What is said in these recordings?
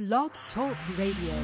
Blog Talk Radio.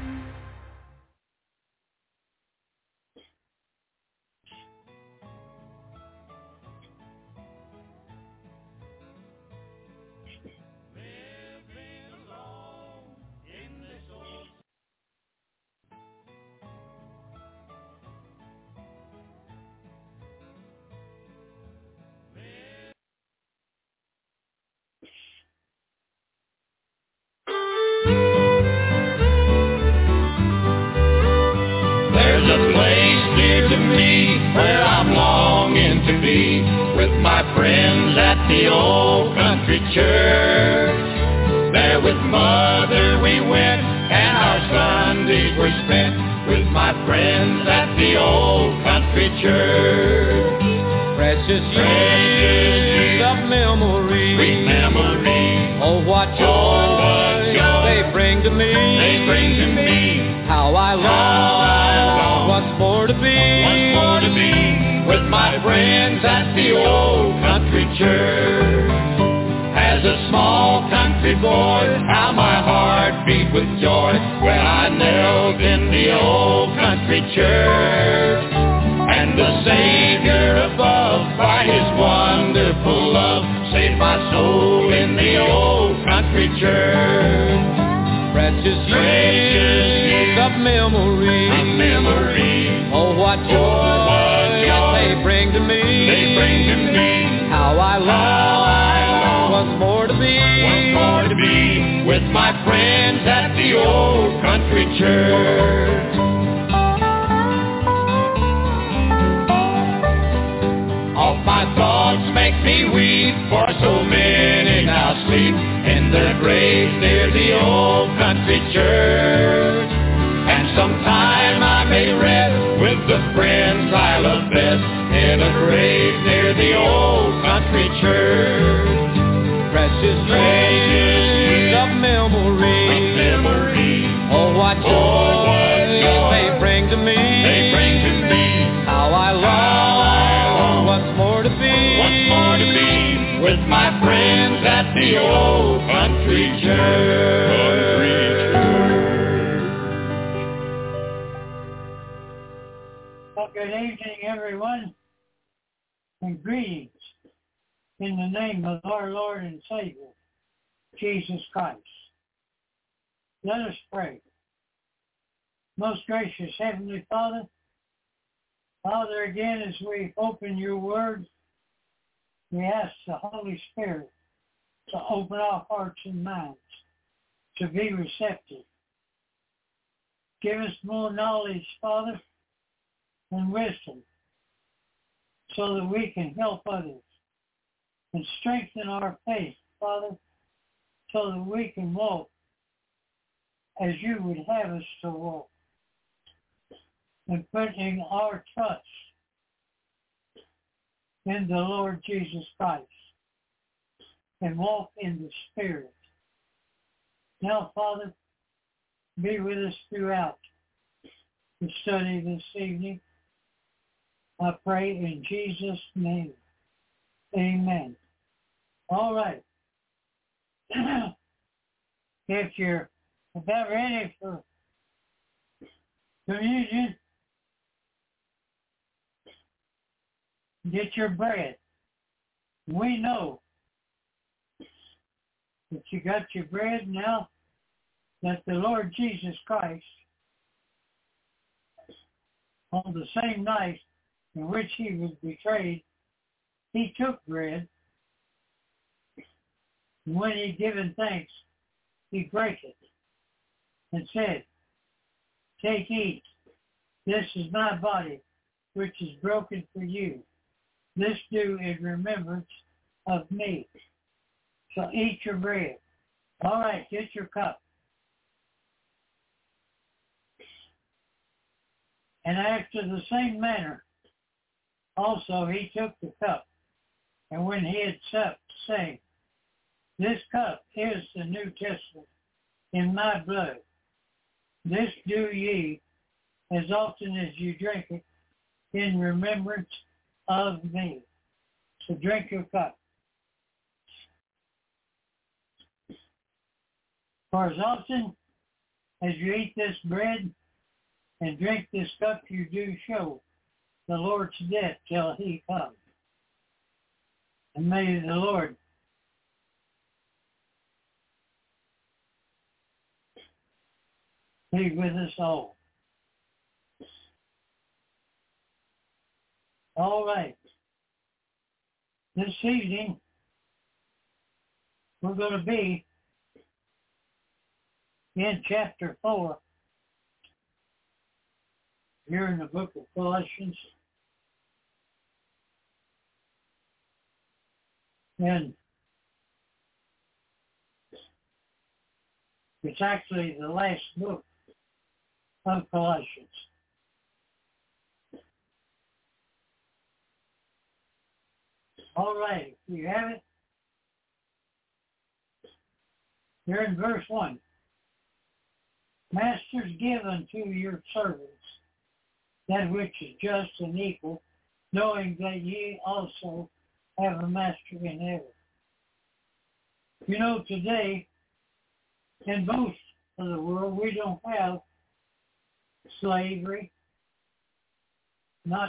Good evening, everyone, and greetings in the name of our Lord and Savior, Jesus Christ. Let us pray. Most gracious Heavenly Father, Father, again, as we open your word, we ask the Holy Spirit to open our hearts and minds to be receptive. Give us more knowledge, Father, and wisdom so that we can help others and strengthen our faith, Father, so that we can walk as you would have us to walk, and putting our trust in the Lord Jesus Christ and walk in the Spirit. Now, Father, be with us throughout the study this evening. I pray in Jesus' name. Amen. All right. If you're about ready for communion, get your bread. We know that you got your bread now, that the Lord Jesus Christ, on the same night in which he was betrayed, he took bread, and when he had given thanks, he brake it and said, "Take, eat. This is my body, which is broken for you. This do in remembrance of me." So eat your bread. All right, get your cup. And after the same manner, also he took the cup, and when he had supped, saying, "This cup is the New Testament in my blood. This do ye as often as you drink it in remembrance of me." So drink your cup. For as often as you eat this bread and drink this cup, you do show the Lord's death till he comes. And may the Lord be with us all. All right. This evening, we're going to be in chapter 4 here in the book of Colossians. And it's actually the last book of Colossians. All right, you have it. You're in verse 1. Masters, give unto your servants that which is just and equal, knowing that ye also have a master in heaven. You know, today, in most of the world, we don't have slavery. Not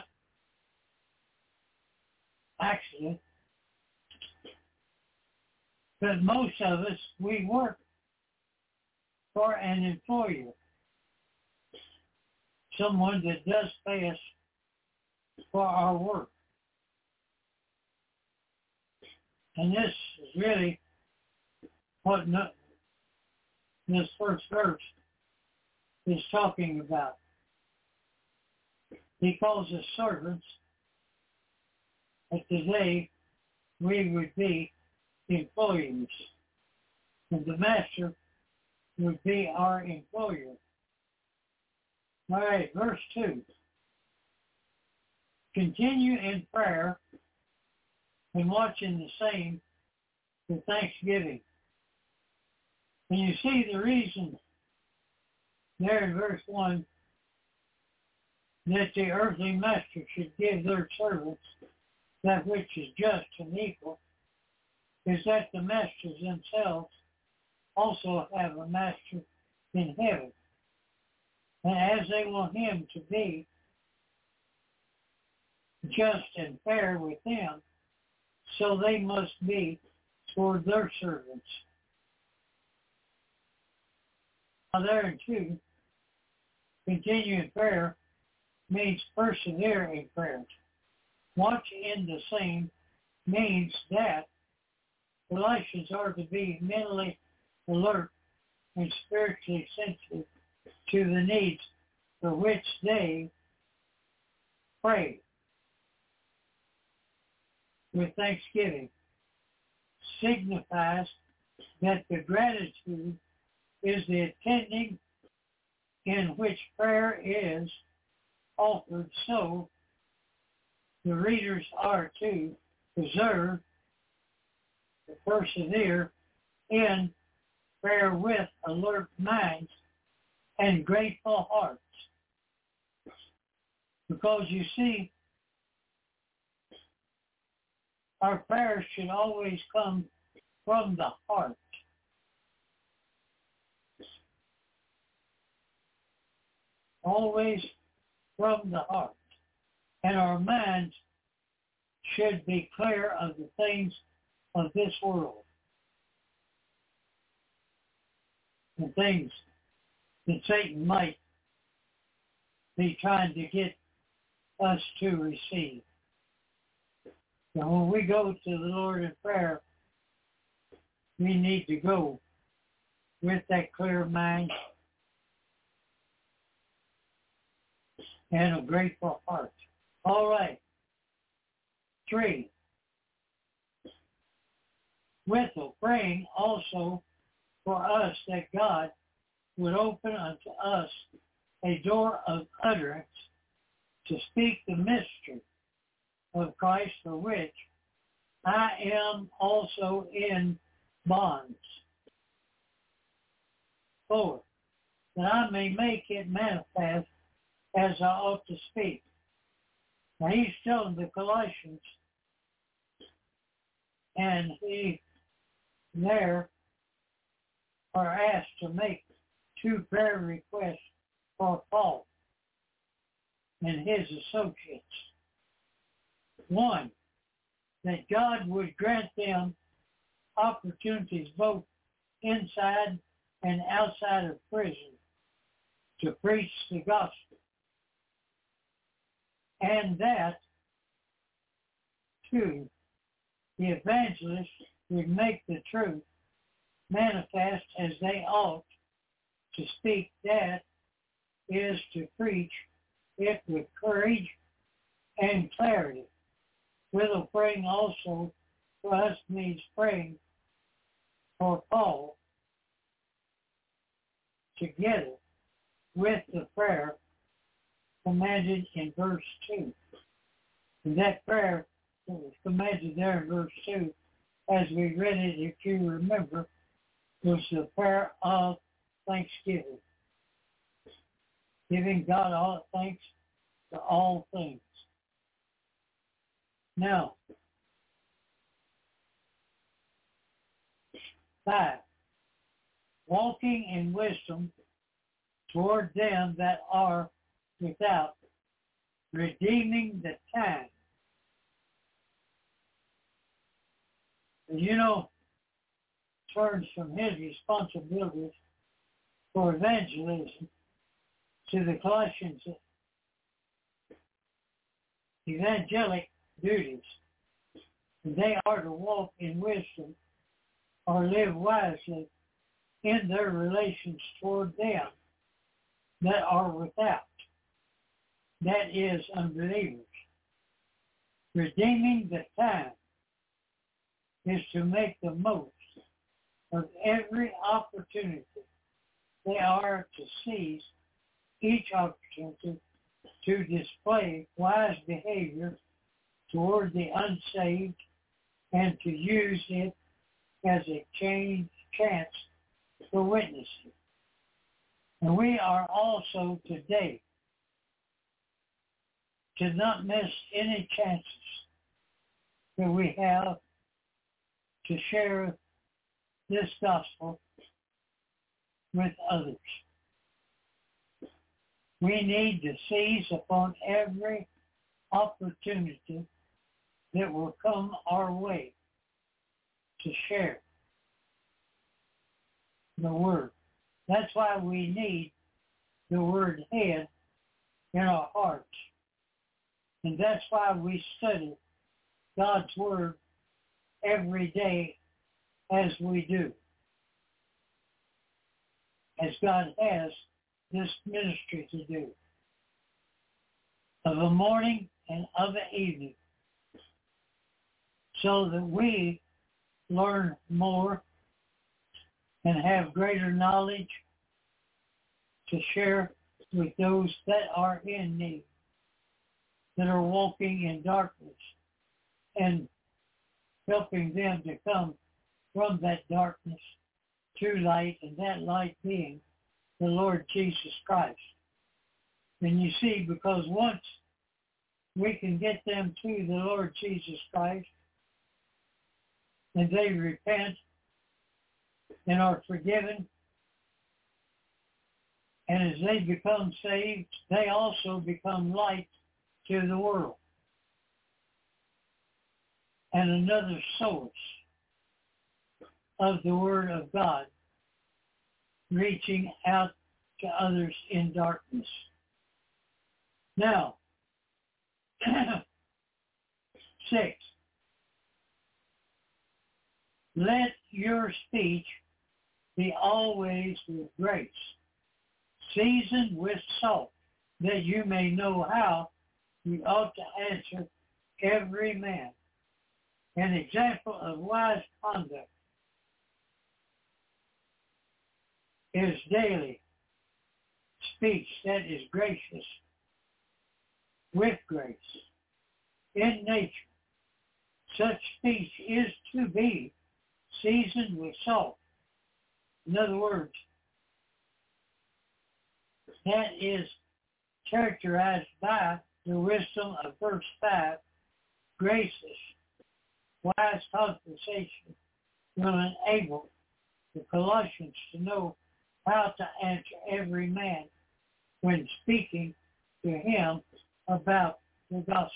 actually. But most of us, we work for an employer, someone that does pay us for our work. And this is really what this first verse is talking about. He calls us servants, but today we would be employees, and the master would be our employer. All right, verse 2. Continue in prayer and watching the same for thanksgiving. And you see the reason there in verse 1 that the earthly master should give their servants that which is just and equal is that the masters themselves also have a master in heaven. And as they want him to be just and fair with them, so they must be toward their servants. Now there in 2, continue in prayer means persevere in prayer. Watch in the same means that Colossians are to be mentally alert and spiritually sensitive to the needs for which they pray with thanksgiving. Signifies that the gratitude is the attending in which prayer is offered, so the readers are to preserve, to persevere in prayer with alert minds and grateful hearts. Because you see, our prayers should always come from the heart. Always from the heart. And our minds should be clear of the things of this world. The things that Satan might be trying to get us to receive. And when we go to the Lord in prayer, we need to go with that clear mind and a grateful heart. All right. 3. Withal, praying also for us that God would open unto us a door of utterance to speak the mystery of Christ, for which I am also in bonds. 4. That I may make it manifest as I ought to speak. Now he's telling the Colossians, and he there are asked to make 2 prayer requests for Paul and his associates. 1, that God would grant them opportunities both inside and outside of prison to preach the gospel. And that, 2, the evangelists would make the truth manifest as they ought to speak, that is to preach it with courage and clarity. Whittle praying also for us means praying for Paul together with the prayer commanded in verse 2. And that prayer that was commanded there in verse 2, as we read it, if you remember, was the prayer of thanksgiving. Giving God all thanks for all things. Now, 5, walking in wisdom toward them that are without, redeeming the time. Turns from his responsibilities for evangelism to the Colossians' evangelic duties. And they are to walk in wisdom or live wisely in their relations toward them that are without, that is, unbelievers. Redeeming the time is to make the most of every opportunity. They are to seize each opportunity to display wise behavior toward the unsaved and to use it as a chance for witnessing. And we are also today to not miss any chances that we have to share this gospel with others. We need to seize upon every opportunity that will come our way to share the word. That's why we need the word hid in our hearts. And that's why we study God's word every day as we do. As God has this ministry to do. Of a morning and of an evening. So that we learn more and have greater knowledge to share with those that are in need, that are walking in darkness, and helping them to come from that darkness to light, and that light being the Lord Jesus Christ. And you see, because once we can get them to the Lord Jesus Christ, and they repent and are forgiven, and as they become saved, they also become light to the world. And another source of the Word of God reaching out to others in darkness. Now, 6. Let your speech be always with grace, seasoned with salt, that you may know how you ought to answer every man. An example of wise conduct is daily speech that is gracious, with grace, in nature. Such speech is to be seasoned with salt. In other words, that is characterized by the wisdom of verse 5, gracious, wise conversation will enable the Colossians to know how to answer every man when speaking to him about the gospel.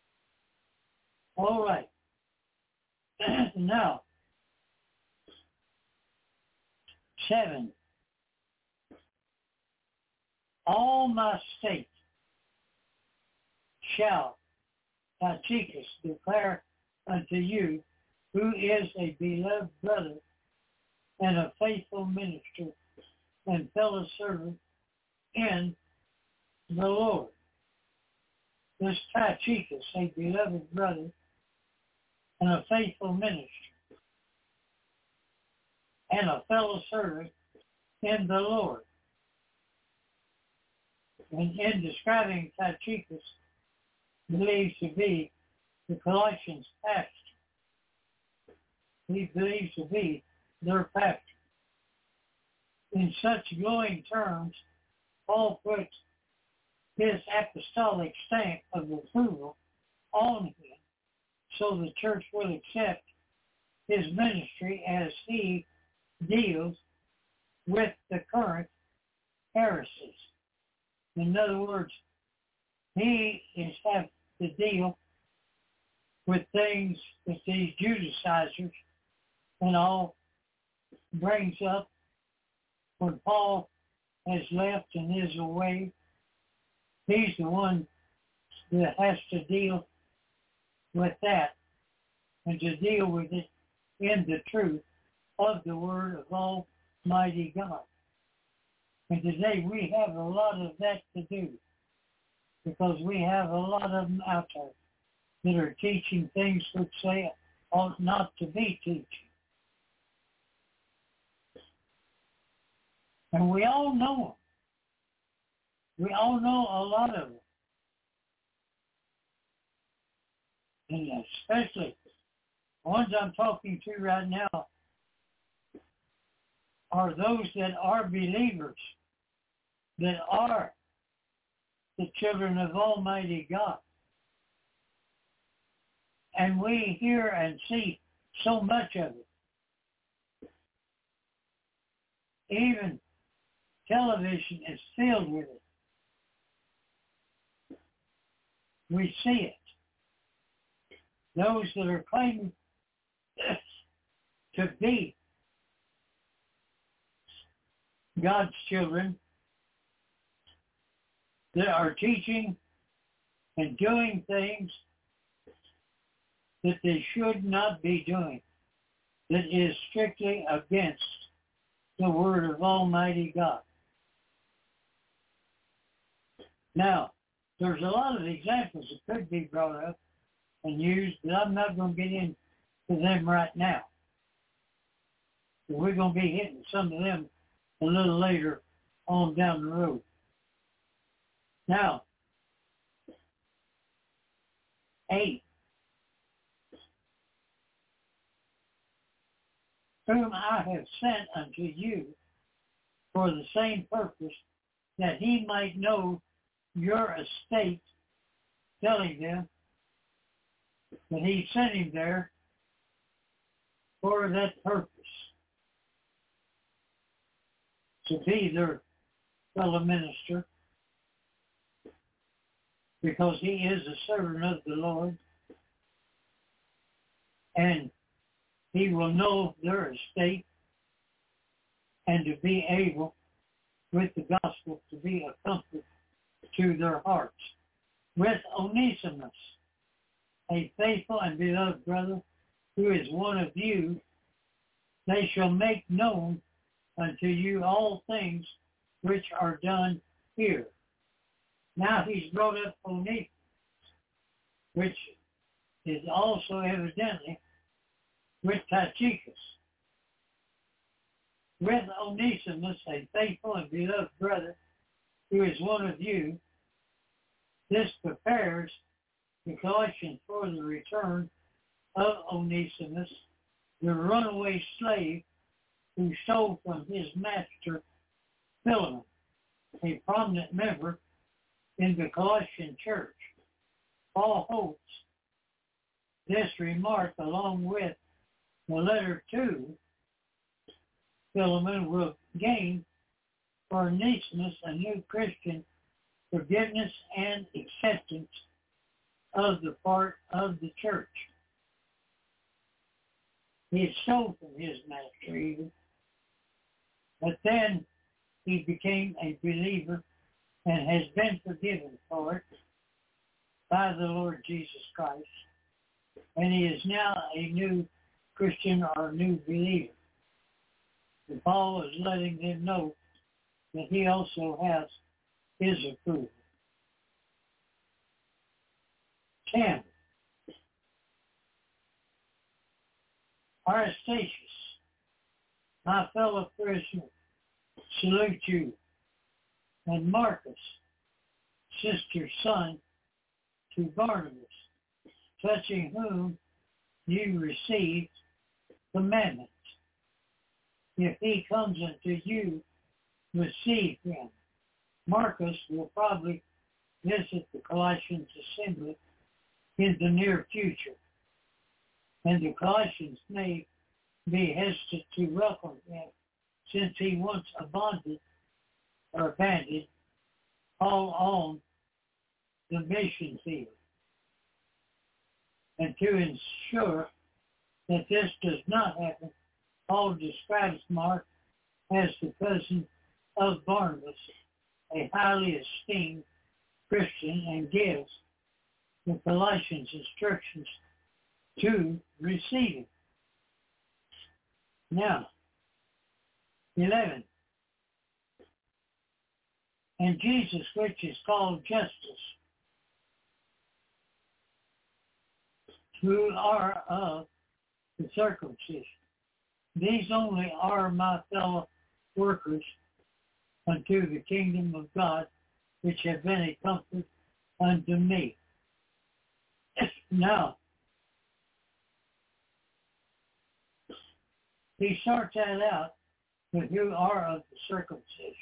All right. Now, 7. All my state shall Tychicus declare unto you, who is a beloved brother and a faithful minister and fellow servant in the Lord. This Tychicus, a beloved brother and a faithful minister and a fellow servant in the Lord. And in describing Tychicus, believes to be the Colossians' pastor. He believes to be their pastor. In such glowing terms, Paul puts his apostolic stamp of approval on him so the church will accept his ministry as he deals with the current heresies. In other words, he is having to deal with things that these Judaizers and all brings up when Paul has left and is away. He's the one that has to deal with that and to deal with it in the truth of the Word of Almighty God. And today we have a lot of that to do because we have a lot of them out there that are teaching things which they ought not to be teaching. And we all know them. We all know a lot of them. And especially the ones I'm talking to right now are those that are believers, that are the children of Almighty God. And we hear and see so much of it. Even television is filled with it. We see it. Those that are claiming to be God's children that are teaching and doing things that they should not be doing, that is strictly against the Word of Almighty God. Now, there's a lot of examples that could be brought up and used, but I'm not going to get into them right now. So we're going to be hitting some of them a little later on down the road. Now, 8. Whom I have sent unto you for the same purpose, that he might know your estate, telling them that he sent him there for that purpose, to be their fellow minister, because he is a servant of the Lord, and he will know their estate, and to be able, with the gospel, to be a comfort to their hearts. With Onesimus, a faithful and beloved brother, who is one of you, they shall make known unto you all things which are done here. Now he's brought up Onesimus, which is also evidently with Tychicus. With Onesimus, a faithful and beloved brother, who is one of you, this prepares the Colossians for the return of Onesimus, the runaway slave who stole from his master Philemon, a prominent member in the Colossian church. Paul hopes this remark, along with the letter to Philemon will gain for Onesimus a new Christian forgiveness and acceptance of the part of the church. He stole from his master even, but then he became a believer and has been forgiven for it by the Lord Jesus Christ. And he is now a new Christian or new believer. And Paul is letting them know that he also has his approval. 10. Aristatius, my fellow prisoner, salute you, and Marcus, sister's son, to Barnabas, touching whom you received commandments. If he comes unto you, receive him. Marcus will probably visit the Colossians assembly in the near future, and the Colossians may be hesitant to welcome him since he once abandoned Paul on the mission field. And to ensure that this does not happen, Paul describes Mark as the cousin of Barnabas, a highly esteemed Christian, and gives the Colossians instructions to receive him. Now, 11. And Jesus, which is called Justus, who are of the circumcision. These only are my fellow workers unto the kingdom of God, which have been a comfort unto me. Now, he starts that out with who are of the circumcision,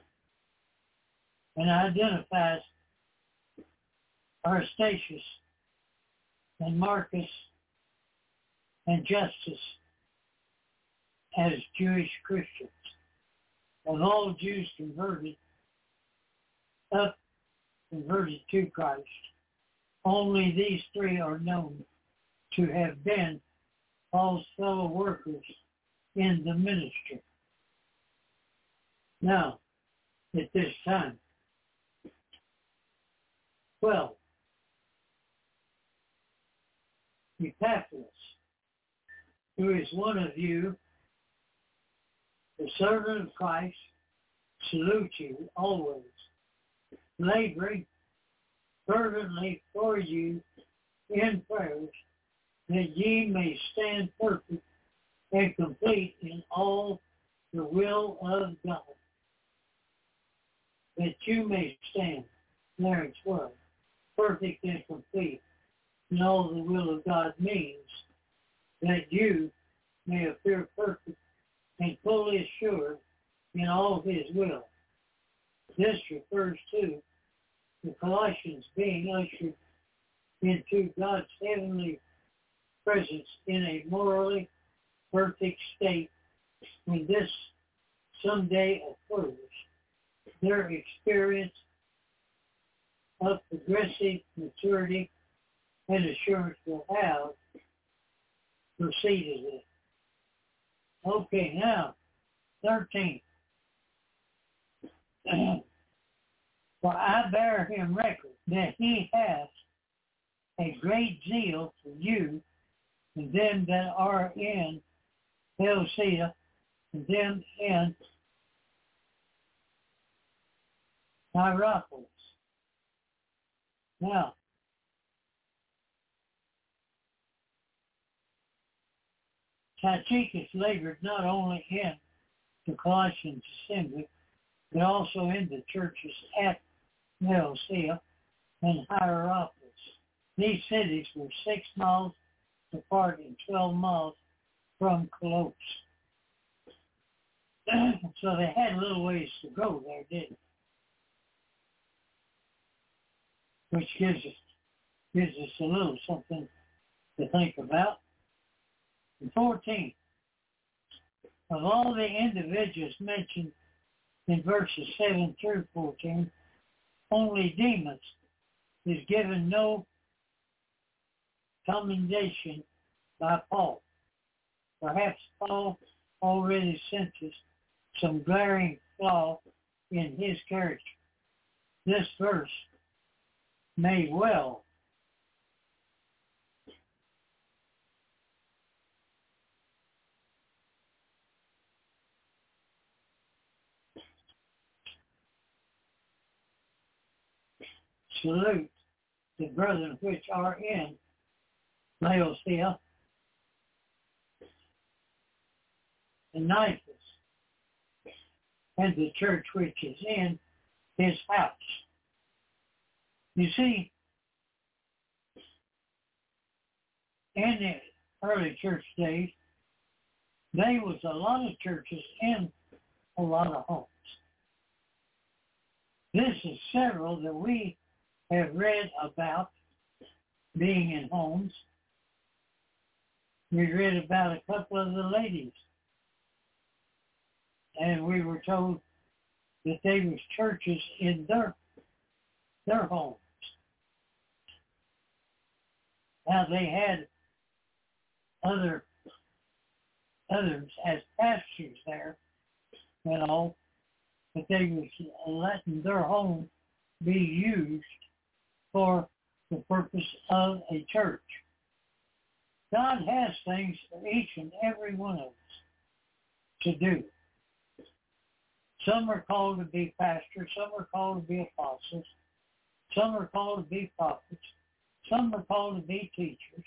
and identifies Aristatius and Marcus and Justus as Jewish Christians. Of all Jews converted to Christ, only these three are known to have been Paul's fellow workers in the ministry. Now, at this time, 12. Epaphras, who is one of you, the servant of Christ, salute you always, laboring fervently for you in prayers, that ye may stand perfect and complete in all the will of God. That you may stand, there it's word, perfect and complete in all the will of God means that you may appear perfect and fully assured in all his will. This refers to the Colossians being ushered into God's heavenly presence in a morally perfect state. When this someday occurs, their experience of progressive maturity and assurance will have preceded it. Okay, now, 13. For I bear him record that he has a great zeal for you and them that are in Laodicea and them in Hierapolis. Now, Tychicus labored not only in the Colossians assembly, but also in the churches at Laodicea and Hierapolis. These cities were 6 miles apart and 12 miles from Colossus. So they had a little ways to go there, didn't they? Which gives us a little something to think about. And 14. Of all the individuals mentioned in verses 7 through 14, only Demas is given no commendation by Paul. Perhaps Paul already senses some glaring flaw in his character. This verse may well salute the brethren which are in Laodicea and Ephesus, and the church which is in his house. You see, in the early church days, there was a lot of churches in a lot of homes. This is several that we have read about being in homes. We read about a couple of the ladies, and we were told that they was churches in their homes. Now they had others as pastors there and all, but they was letting their home be used for the purpose of a church. God has things for each and every one of us to do. Some are called to be pastors, some are called to be apostles, some are called to be prophets, some are called to be teachers,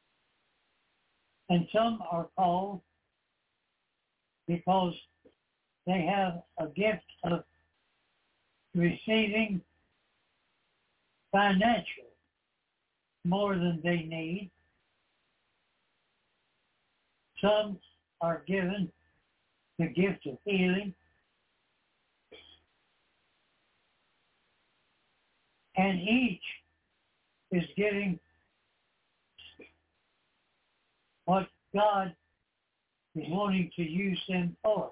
and some are called because they have a gift of receiving financial more than they need. Some are given the gift of healing. And each is getting what God is wanting to use them for.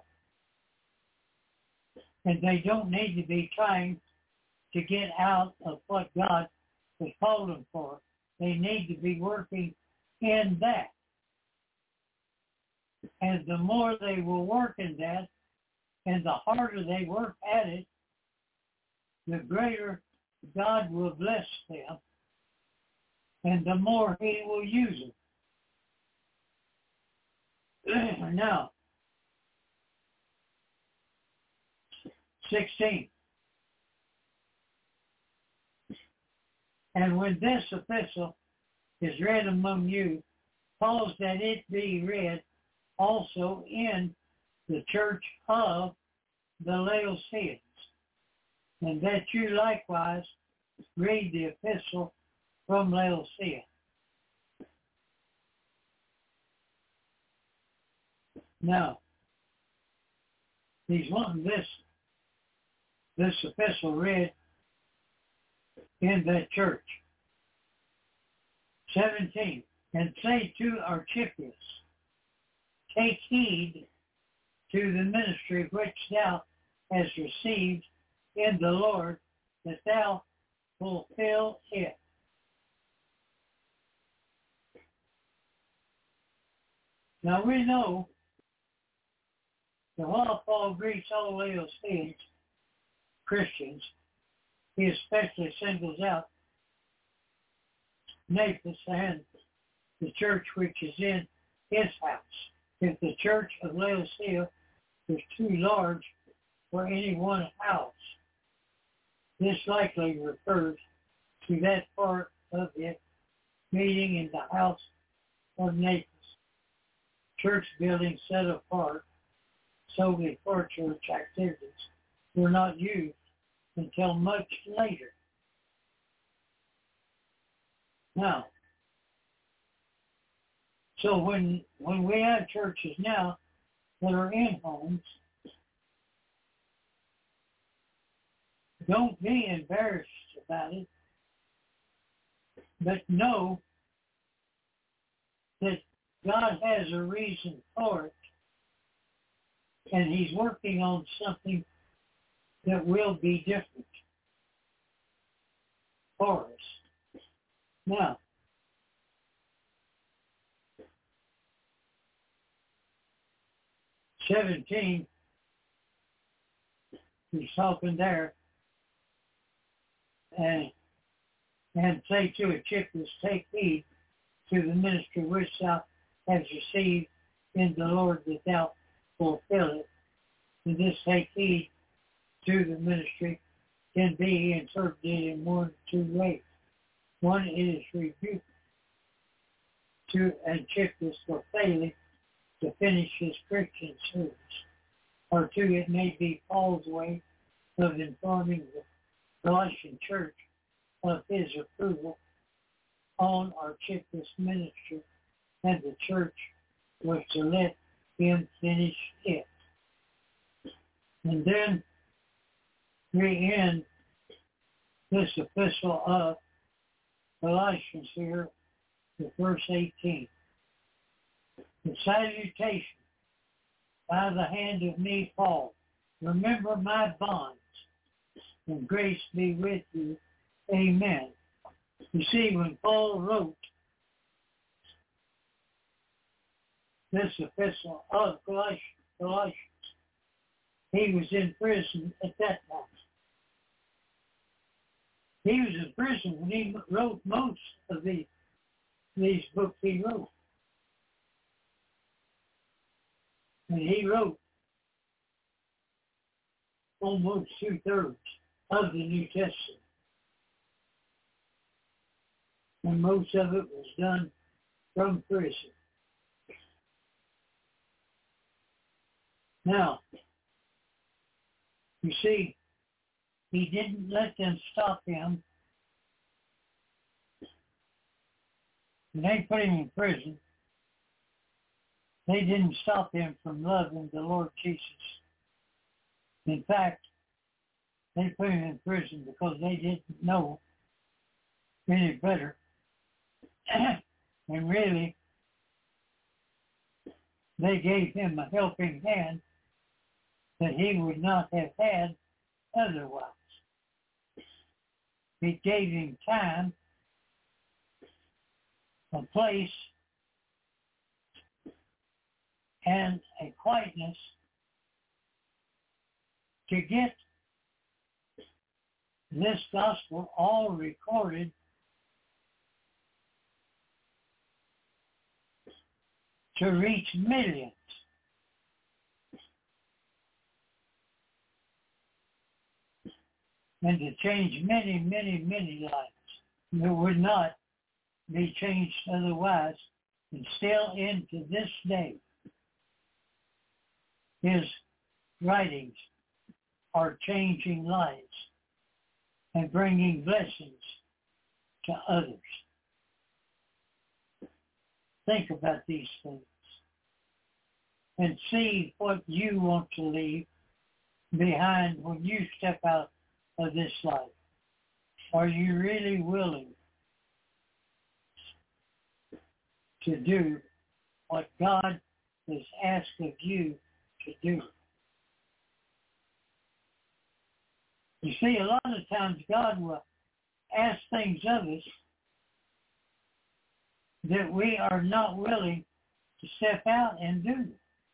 And they don't need to be trying to get out of what God has called them for. They need to be working in that. And the more they will work in that, and the harder they work at it, the greater God will bless them, and the more he will use them. Now, 16. And when this epistle is read among you, cause that it be read also in the church of the Laodiceans, and that you likewise read the epistle from Laodicea. Now, he's wanting this epistle read in that church. 17, and say to Archippus, take heed to the ministry which thou hast received in the Lord, that thou fulfill it. Now we know that while Paul greets all Laodiceans, Christians, he especially singles out Ephesus and the church which is in his house. If the church of Laodicea is too large for any one house, this likely refers to that part of it meeting in the house of Ephesus. Church buildings set apart solely for church activities were not used until much later. Now, so when we have churches now that are in homes, don't be embarrassed about it, but know that God has a reason for it, And he's working on something that will be different for us. Now, '17, he's talking there, and say to Archippus, take heed to the ministry which thou hast received in the Lord, that thou fulfill it. And this take heed to the ministry can be interpreted in one of two ways. One is rebuke to Archippus for failing to finish his Christian service. Or two, it may be Paul's way of informing the Galatian church of his approval on Archippus' ministry, and the church was to let him finish it. And then we end this epistle of Galatians here with verse 18. The salutation by the hand of me, Paul. Remember my bonds, and grace be with you. Amen. You see, when Paul wrote this epistle of Galatians, he was in prison at that time. He was in prison when he wrote most of these books he wrote. And he wrote almost 2/3 of the New Testament. And most of it was done from prison. Now, you see, he didn't let them stop him. When they put him in prison, they didn't stop him from loving the Lord Jesus. In fact, they put him in prison because they didn't know any better. And really, they gave him a helping hand that he would not have had otherwise. It gave him time, a place, and a quietness to get this gospel all recorded to reach millions. And to change many, many, many lives that would not be changed otherwise. And still into this day, his writings are changing lives and bringing blessings to others. Think about these things and see what you want to leave behind when you step out of this life. Are you really willing to do what God has asked of you to do? You see, a lot of times God will ask things of us that we are not willing to step out and do.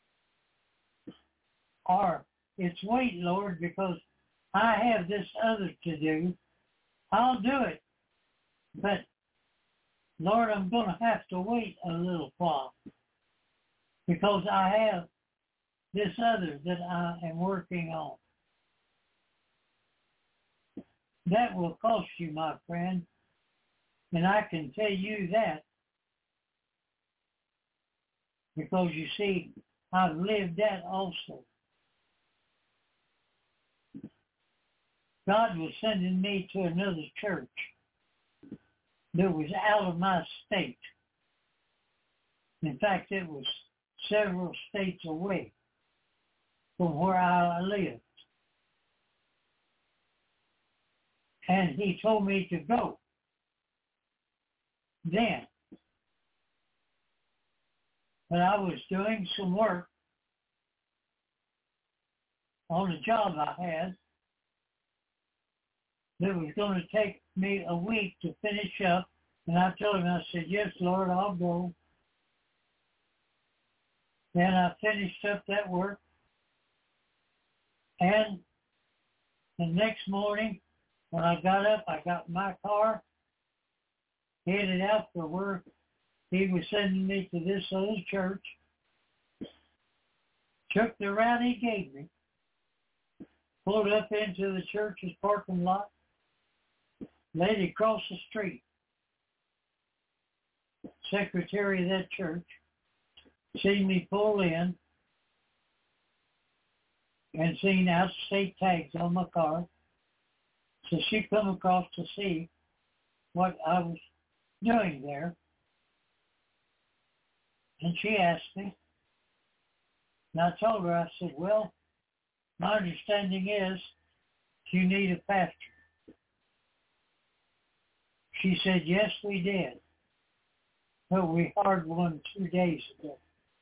Or it's wait, Lord, because I have this other to do. I'll do it. But, Lord, I'm going to have to wait a little while because I have this other that I am working on. That will cost you, my friend. And I can tell you that because, you see, I've lived that also. God was sending me to another church that was out of my state. In fact, it was several states away from where I lived. And he told me to go then. But I was doing some work on a job I had that was going to take me a week to finish up. And I told him, I said, yes, Lord, I'll go. Then I finished up that work. And the next morning, when I got up, I got in my car, headed out for work. He was sending me to this little church. Took the route he gave me. Pulled up into the church's parking lot. Lady across the street, secretary of that church, seen me pull in and seen out-of-state tags on my car. So she come across to see what I was doing there. And she asked me, and I told her, I said, well, my understanding is you need a pastor. She said, yes, we did. But we hired one 2 days ago.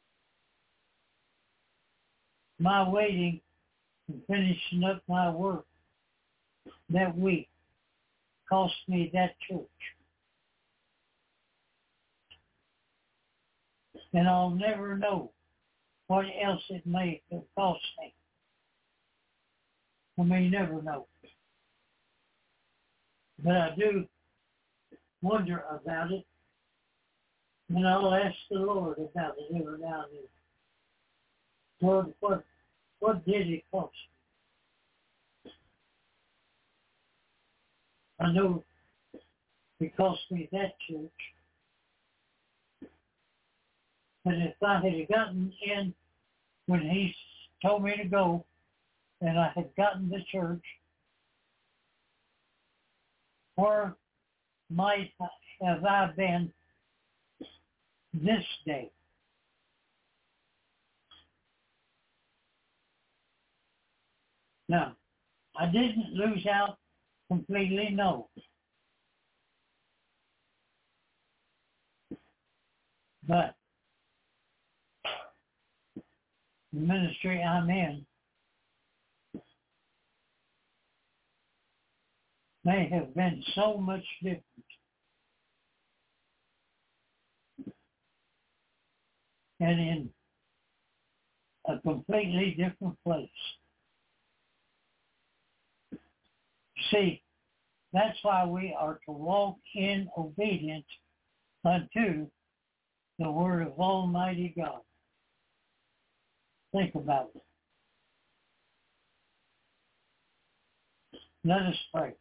My waiting and finishing up my work that week cost me that church. And I'll never know what else it may have cost me. I may never know. But I do wonder about it, and I'll ask the Lord about it every now and then. Lord, what did it cost me? I know it cost me that church, but if I had gotten in when he told me to go, and I had gotten the church, where might have I been this day? Now, I didn't lose out completely, no. But the ministry I'm in may have been so much different. And in a completely different place. See, that's why we are to walk in obedience unto the word of Almighty God. Think about it. Let us pray.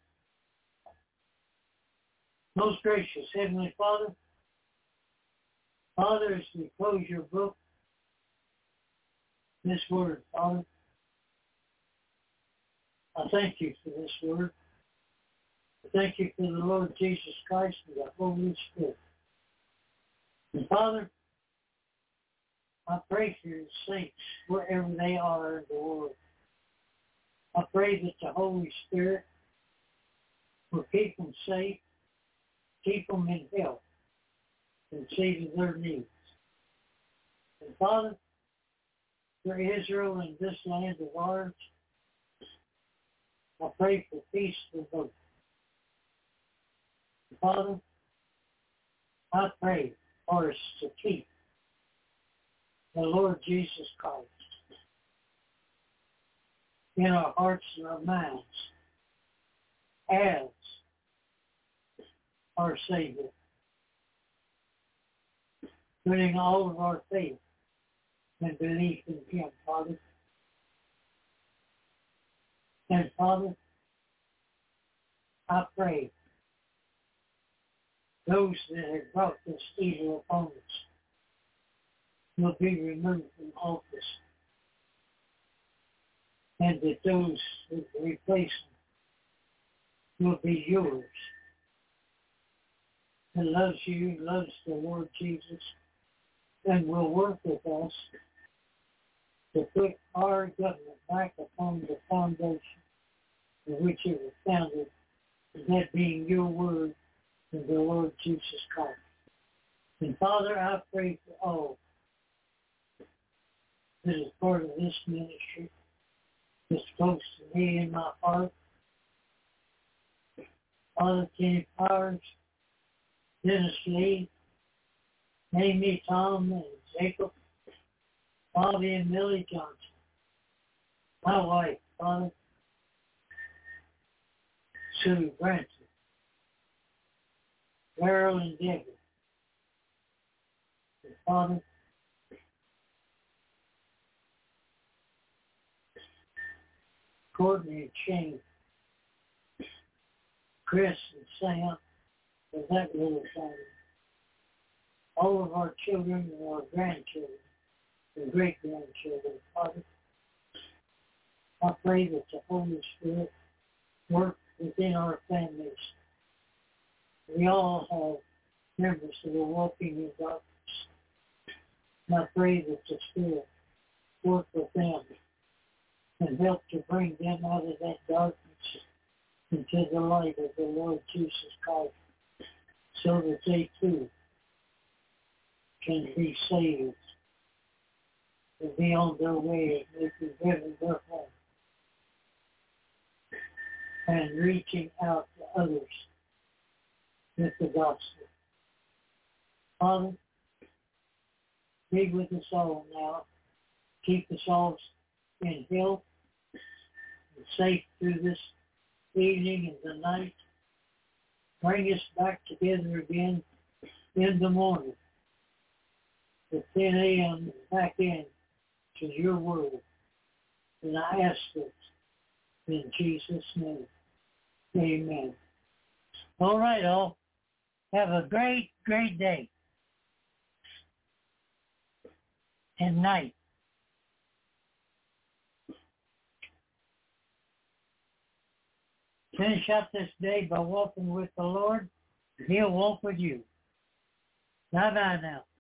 Most gracious Heavenly Father, Father, as we close your book, this word, Father, I thank you for this word. I thank you for the Lord Jesus Christ and the Holy Spirit. And Father, I pray for your saints wherever they are in the world. I pray that the Holy Spirit will keep them safe, keep them in health, and see to their needs. And Father, for Israel and this land of ours, I pray for peace for both. Father, I pray for us to keep the Lord Jesus Christ in our hearts and our minds as our Savior, putting all of our faith and belief in Him, Father. And Father, I pray those that have brought this evil upon us will be removed from office, and that those that replace them will be yours, that loves you, loves the Lord Jesus, and will work with us to put our government back upon the foundation in which it was founded, that being your word and the Lord Jesus Christ. And Father, I pray for all that is part of this ministry, Just close to me in my heart. Father Kenny Powers, Dennis Lee, Amy, Tom, and Jacob, Bobby and Millie Johnson. My wife, Father, Sue Branson, Carol and Debbie. And Father, Courtney and Shane, Chris and Sam, and that little family. All of our children and our grandchildren and great-grandchildren, Father. I pray that the Holy Spirit work within our families. We all have members that are walking in darkness. And I pray that the Spirit work with them and help to bring them out of that darkness into the light of the Lord Jesus Christ, so that they too can be saved and be on their way of making heaven their home and reaching out to others with the gospel. Father, be with us all now. Keep us all in health and safe through this evening and the night. Bring us back together again in the morning at 10 a.m. back in to your word. And I ask it in Jesus' name. Amen. All right, all. Have a great, great day and night. Finish up this day by walking with the Lord. He'll walk with you. Bye-bye now.